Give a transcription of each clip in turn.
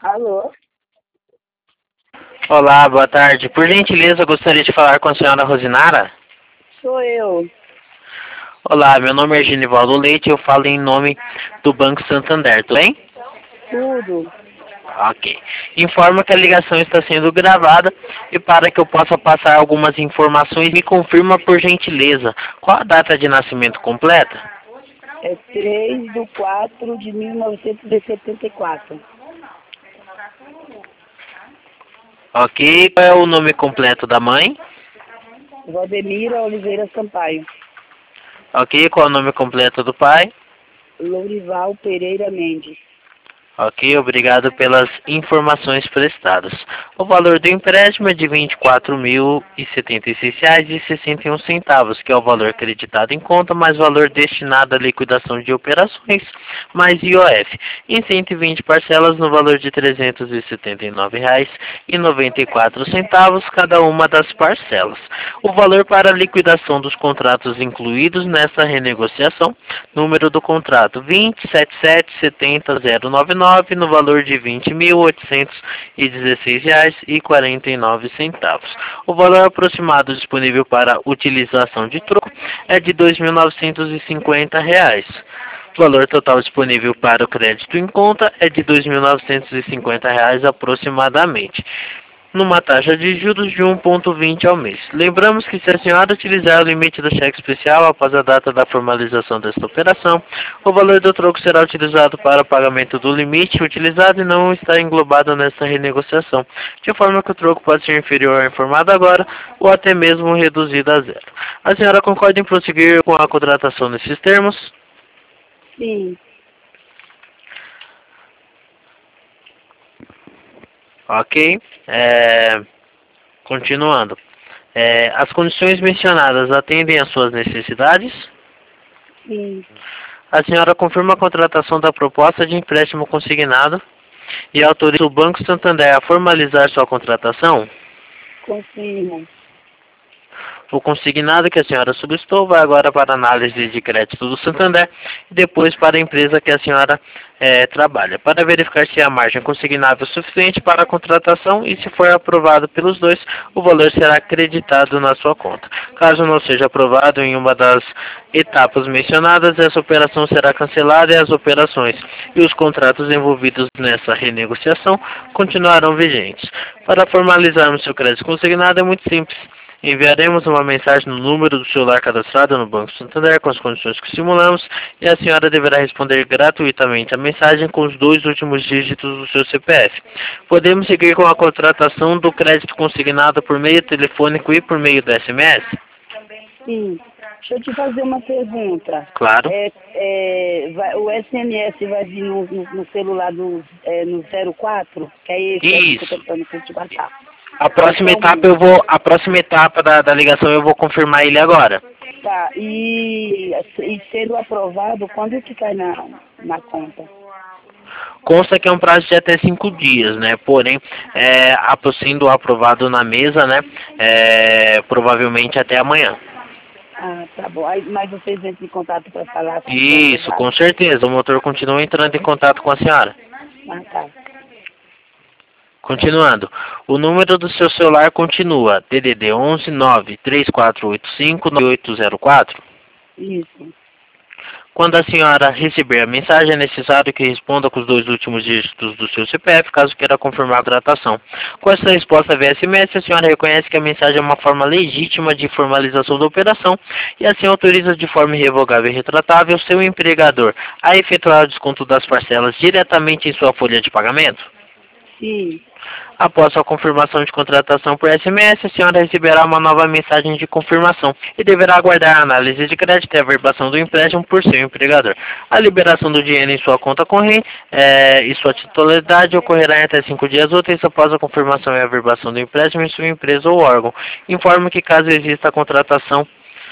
Alô? Olá, boa tarde. Por gentileza, gostaria de falar com a senhora Rosinara. Sou eu. Olá, meu nome é Genivaldo Leite e eu falo em nome do Banco Santander, tudo bem? Tudo. Ok. Informo que a ligação está sendo gravada e para que eu possa passar algumas informações, me confirma por gentileza qual a data de nascimento completa? É 3/4/1974. Ok. Qual é o nome completo da mãe? Valdemira Oliveira Sampaio. Ok. Qual é o nome completo do pai? Lourival Pereira Mendes. Ok, obrigado pelas informações prestadas. O valor do empréstimo é de R$ 24.076,61, que é o valor acreditado em conta, mais valor destinado à liquidação de operações, mais IOF, em 120 parcelas no valor de R$ 379,94, cada uma das parcelas. O valor para a liquidação dos contratos incluídos nessa renegociação, número do contrato 2777099, no valor de R$ 20.816,49. O valor aproximado disponível para utilização de troco é de R$ 2.950. O valor total disponível para o crédito em conta é de R$ 2.950 aproximadamente, numa taxa de juros de 1,20 ao mês. Lembramos que se a senhora utilizar o limite do cheque especial após a data da formalização desta operação, o valor do troco será utilizado para o pagamento do limite utilizado e não está englobado nesta renegociação, de forma que o troco pode ser inferior ao informado agora ou até mesmo reduzido a zero. A senhora concorda em prosseguir com a contratação nesses termos? Sim. Ok. Continuando. As condições mencionadas atendem às suas necessidades? Sim. A senhora confirma a contratação da proposta de empréstimo consignado e autoriza o Banco Santander a formalizar sua contratação? Confirmo. O consignado que a senhora solicitou vai agora para a análise de crédito do Santander e depois para a empresa que a senhora trabalha, para verificar se a margem consignável é suficiente para a contratação e, se for aprovado pelos dois, o valor será acreditado na sua conta. Caso não seja aprovado em uma das etapas mencionadas, essa operação será cancelada e as operações e os contratos envolvidos nessa renegociação continuarão vigentes. Para formalizarmos seu crédito consignado é muito simples. Enviaremos uma mensagem no número do celular cadastrado no Banco Santander com as condições que simulamos e a senhora deverá responder gratuitamente a mensagem com os 2 últimos dígitos do seu CPF. Podemos seguir com a contratação do crédito consignado por meio telefônico e por meio do SMS? Sim. Deixa eu te fazer uma pergunta. Claro. O SMS vai vir no celular no 04? Que é esse aqui que eu Isso. tô falando que eu te passar. A próxima etapa da ligação eu vou confirmar ele agora. Tá. E sendo aprovado, quando que cai na conta? Consta que é um prazo de até 5 dias, né? Porém, sendo aprovado na mesa, né? Provavelmente até amanhã. Ah, tá bom. Aí, mas vocês entram em contato para falar se for Isso, aprovado? com certeza. O motor continua entrando em contato com a senhora. Ah, tá. Continuando. O número do seu celular continua DDD 11 93485 9804. Isso. Quando a senhora receber a mensagem, é necessário que responda com os 2 últimos dígitos do seu CPF, caso queira confirmar a contratação. Com essa resposta via SMS, a senhora reconhece que a mensagem é uma forma legítima de formalização da operação e assim autoriza de forma irrevogável e retratável seu empregador a efetuar o desconto das parcelas diretamente em sua folha de pagamento? Sim. Após a confirmação de contratação por SMS, a senhora receberá uma nova mensagem de confirmação e deverá aguardar a análise de crédito e a averbação do empréstimo por seu empregador. A liberação do dinheiro em sua conta corrente e sua titularidade ocorrerá em até 5 dias úteis após a confirmação e a averbação do empréstimo em sua empresa ou órgão. Informo que caso exista a contratação...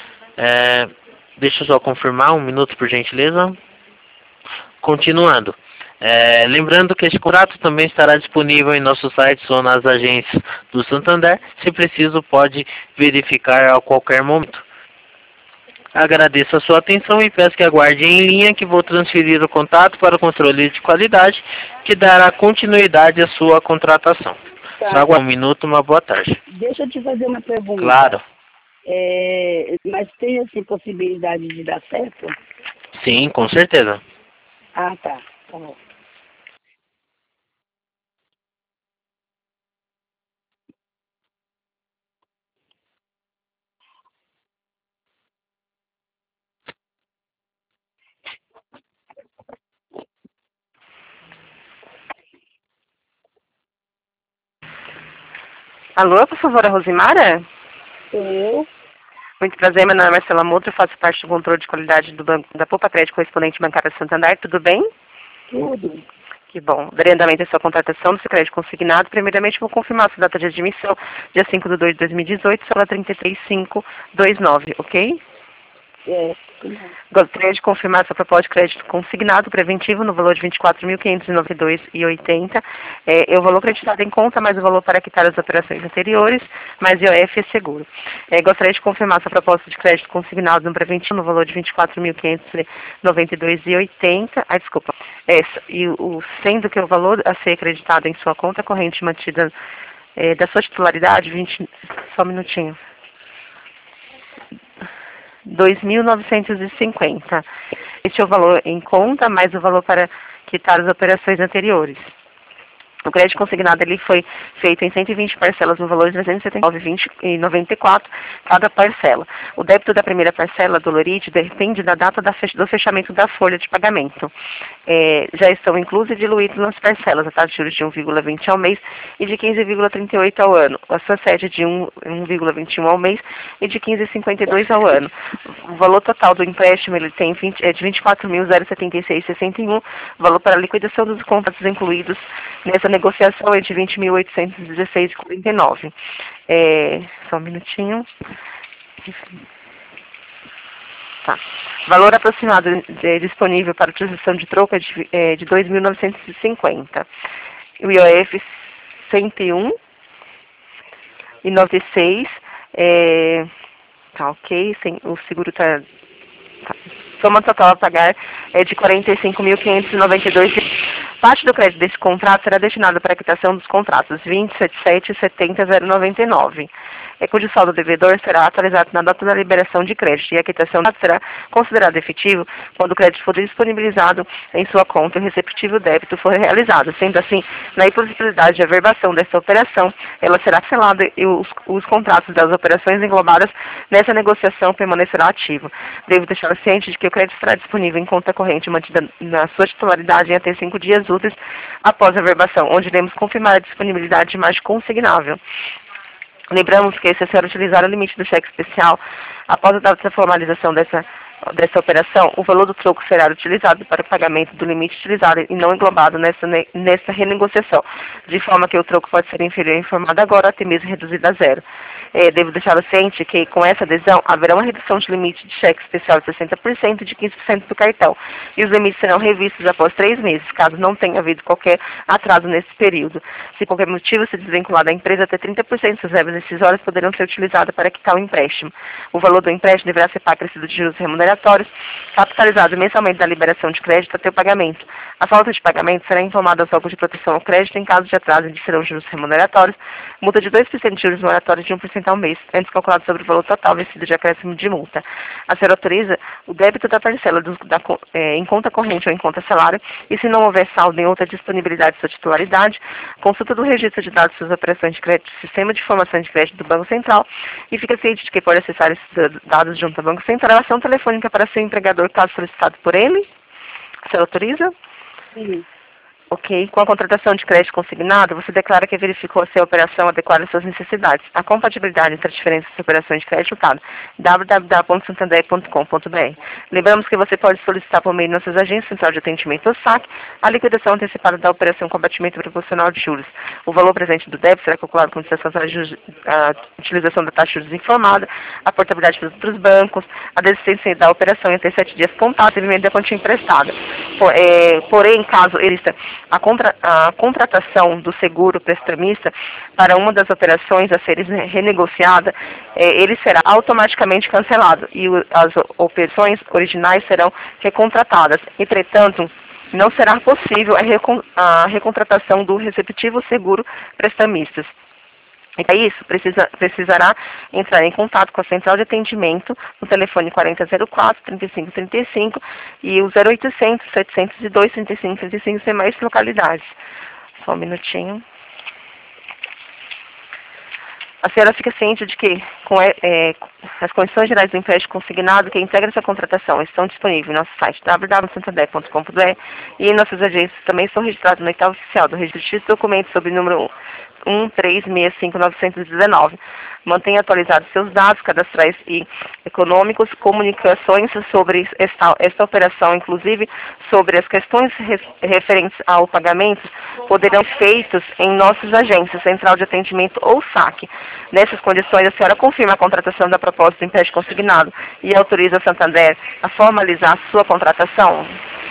deixa eu só confirmar, um minuto por gentileza. Continuando. Lembrando que este contrato também estará disponível em nosso site ou nas agências do Santander. Se preciso, pode verificar a qualquer momento. Agradeço a sua atenção e peço que aguarde em linha que vou transferir o contato para o controle de qualidade que dará continuidade à sua contratação. Tá. Só aguarde um minuto, uma boa tarde. Deixa eu te fazer uma pergunta. Claro. Mas tem, assim, possibilidade de dar certo? Sim, com certeza. Ah, tá. Tá bom. Alô, por favor, a Rosimara? Sou eu? Muito prazer, meu nome é Marcela Moutra, faço parte do controle de qualidade do banco da Poupa Crédito Correspondente Bancária Santander, tudo bem? Tudo. Que bom. Darei andamento à sua contratação do seu crédito consignado. Primeiramente, vou confirmar sua data de admissão, dia 5/2/2018, sala 33529, ok? Gostaria de confirmar sua proposta de crédito consignado preventivo no valor de R$ 24.592,80. O valor acreditado em conta, mais o valor para quitar as operações anteriores, mais IOF e seguro. Gostaria de confirmar sua proposta de crédito consignado no preventivo no valor de R$ 24.592,80. Desculpa. Sendo que o valor a ser acreditado em sua conta corrente mantida da sua titularidade, só um minutinho. 2.950. Este é o valor em conta, mais o valor para quitar as operações anteriores. O crédito consignado ele foi feito em 120 parcelas no valor de R$ 379,94 cada parcela. O débito da primeira parcela do Lorite depende da data do fechamento da folha de pagamento. Já estão inclusos e diluídos nas parcelas a taxa de juros de 1,20 ao mês e de 15,38 ao ano. A sua sede de 1,21 ao mês e de 15,52 ao ano. O valor total do empréstimo ele tem de 24.076,61. O valor para a liquidação dos contratos incluídos nessa negociação é de 20.816,49. Só um minutinho. Tá. Valor aproximado disponível para utilização de troca de 2.950. O IOF 101,96. Tá ok. O seguro tá. Soma total a pagar é de R$ 45.592. Parte do crédito desse contrato será destinada para a quitação dos contratos 2077 e 70099, cujo saldo devedor será atualizado na data da liberação de crédito e a quitação será considerada efetivo quando o crédito for disponibilizado em sua conta e o receptivo débito for realizado. Sendo assim, na impossibilidade de averbação dessa operação, ela será cancelada e os contratos das operações englobadas nessa negociação permanecerá ativo. Devo deixar ciente de que o crédito estará disponível em conta corrente mantida na sua titularidade em até 5 dias úteis após a averbação, onde iremos confirmar a disponibilidade de margem consignável. Lembramos que, se a senhora utilizar o limite do cheque especial, após a data da formalização dessa operação, o valor do troco será utilizado para o pagamento do limite utilizado e não englobado nessa renegociação, de forma que o troco pode ser inferior ao informado agora, até mesmo reduzido a zero. Devo deixá-lo ciente que, com essa adesão, haverá uma redução de limite de cheque especial de 60% e de 15% do cartão, e os limites serão revistos após 3 meses, caso não tenha havido qualquer atraso nesse período. Se por qualquer motivo se desvincular da empresa, até 30% das verbas decisórias poderão ser utilizadas para quitar o empréstimo. O valor do empréstimo deverá ser pago acrescido de juros remuneratórios, capitalizado mensalmente da liberação de crédito até o pagamento. A falta de pagamento será informada aos órgãos de proteção ao crédito em caso de atraso e serão juros remuneratórios, multa de 2% de juros moratórios de 1% ao mês, antes calculado sobre o valor total vencido de acréscimo de multa. A senhora autoriza o débito da parcela em conta corrente ou em conta salário, e se não houver saldo em outra disponibilidade de sua titularidade, consulta do registro de dados de suas operações de crédito, sistema de informação de crédito do Banco Central, e fica ciente de que pode acessar esses dados junto ao Banco Central, a ação telefônica para seu empregador, caso solicitado por ele. A senhora autoriza? Sim. Ok. Com a contratação de crédito consignado, você declara que verificou se a operação adequada às suas necessidades. A compatibilidade entre as diferentes operações de crédito está no www.santander.com.br. Lembramos que você pode solicitar por meio de nossas agências central de atendimento ou SAC a liquidação antecipada da operação com abatimento proporcional de juros. O valor presente do débito será calculado com a utilização da taxa de juros informada, a portabilidade pelos outros bancos, a desistência da operação em até 7 dias contados e da quantia emprestada. Porém, caso exista a contratação do seguro prestamista para uma das operações a ser renegociada, ele será automaticamente cancelado e as operações originais serão recontratadas. Entretanto, não será possível a recontratação do respectivo seguro prestamistas. E para isso, precisará entrar em contato com a central de atendimento no telefone 4004-3535 e o 0800-702-3535 sem mais localidades. Só um minutinho. A senhora fica ciente de que as condições gerais do empréstimo consignado que integra essa contratação estão disponíveis no nosso site www.santander.com.br e em nossas agências também são registrados no oitavo oficial do registro de documentos sob o número 1365919. Mantenha atualizados seus dados cadastrais e econômicos, comunicações sobre esta operação, inclusive sobre as questões referentes ao pagamento, poderão ser feitos em nossas agências, central de atendimento ou saque. Nessas condições, a senhora confirma a contratação da proposta do empréstimo consignado e autoriza a Santander a formalizar a sua contratação?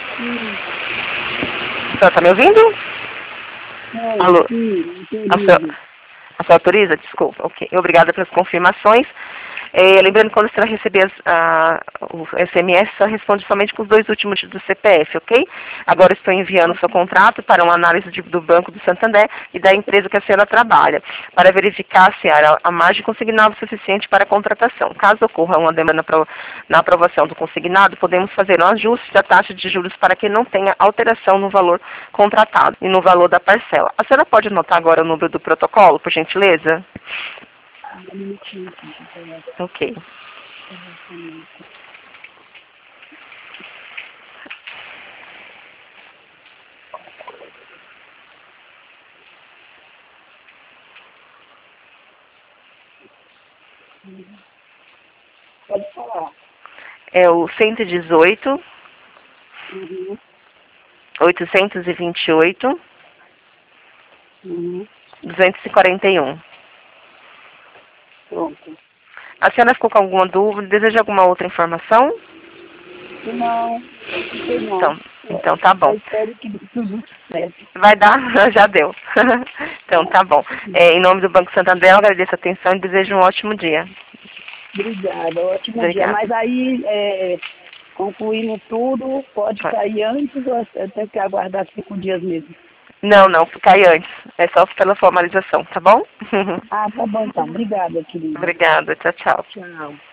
A senhora está me ouvindo? Alô? A senhora autoriza? Desculpa. Ok. Obrigada pelas confirmações. Lembrando que quando você receber o SMS, só responde somente com os 2 últimos do CPF, ok? Agora estou enviando o seu contrato para uma análise do Banco do Santander e da empresa que a senhora trabalha, para verificar se há a margem consignável suficiente para a contratação. Caso ocorra uma demanda na aprovação do consignado, podemos fazer um ajuste da taxa de juros para que não tenha alteração no valor contratado e no valor da parcela. A senhora pode anotar agora o número do protocolo, por gentileza? Ok. Pode falar. É o 118, 828, 241. Pronto. A senhora ficou com alguma dúvida? Deseja alguma outra informação? Não, não. Então tá bom. Eu espero que tudo certo. Vai dar? Já deu. Então tá bom. Em nome do Banco Santander, eu agradeço a atenção e desejo um ótimo dia. Obrigada, ótimo Obrigada. dia. Mas aí, concluindo tudo, pode sair antes ou eu tenho que aguardar 5 dias mesmo? Não, cai antes. É só pela formalização, tá bom? Ah, tá bom então. Obrigada, querida. Obrigada. Tchau, tchau. Tchau.